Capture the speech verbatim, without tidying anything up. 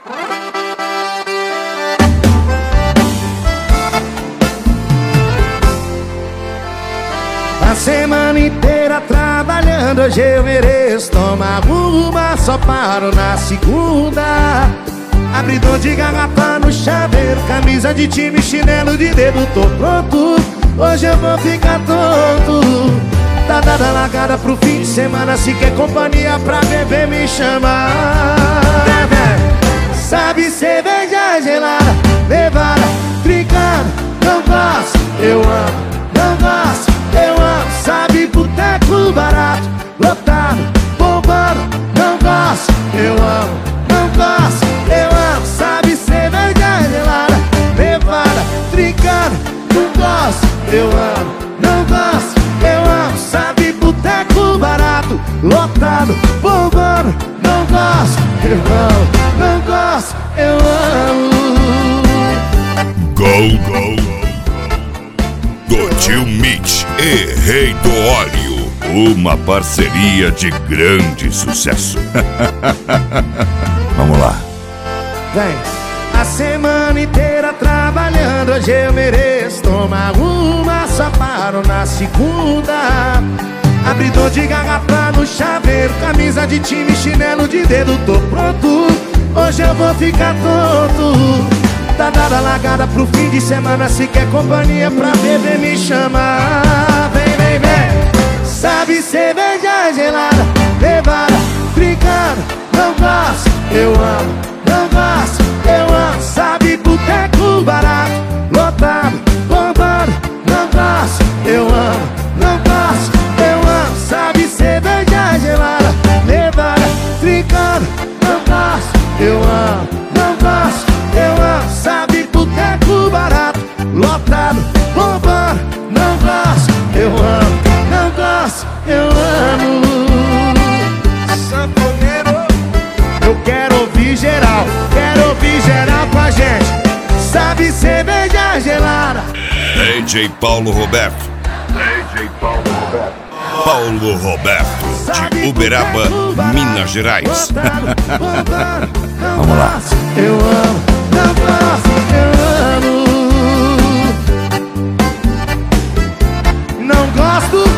A semana inteira trabalhando, hoje eu mereço tomar uma, só paro na segunda. Abridor de garrafa no chaveiro, camisa de time, chinelo de dedo, tô pronto. Hoje eu vou ficar tonto. Tá dada a largada pro fim de semana, se quer companhia pra beber me chama. Sabe cerveja gelada, levada, trincada, não gosto, eu amo, não gosto, eu amo. Sabe boteco barato, lotado, bombando, não gosto, eu amo, não gosto, eu amo. Sabe cerveja gelada, levada, trincada, não gosto, eu amo, não gosto, eu amo. Sabe boteco barato, lotado, bombando, não gosto, eu amo, não gosto, eu amo. Go, go, do tio Mitch e Rei do Óleo, uma parceria de grande sucesso. Vamos lá. Vem. A semana inteira trabalhando, hoje eu mereço tomar uma, só paro na segunda. Abridor de garrafa no chaveiro, camisa de time, chinelo de dedo, tô pronto. Hoje eu vou ficar tonto. Tá dada a largada pro fim de semana, se quer companhia pra beber me chama. Vem, vem, vem. Sabe cerveja gelada, levada, trincada, não gosto, eu amo, não gosto, eu amo. Sabe boteco barato, lotado, bombado, não gosto, eu amo, não gosto, eu amo. Sabe cerveja gelada, levada, trincada, não gosto, eu amo, não gosto, eu amo. Sabe boteco barato, lotado, bombando, não gosto, eu amo, não gosto, eu amo. Sanfoneiro, eu quero ouvir geral, quero ouvir geral com a gente. Sabe cerveja gelada. D J Paulo Roberto. D J Paulo Roberto. Paulo Roberto, de Uberaba, Minas Gerais. Vamos lá. Eu amo, não gosto, eu amo. Não gosto.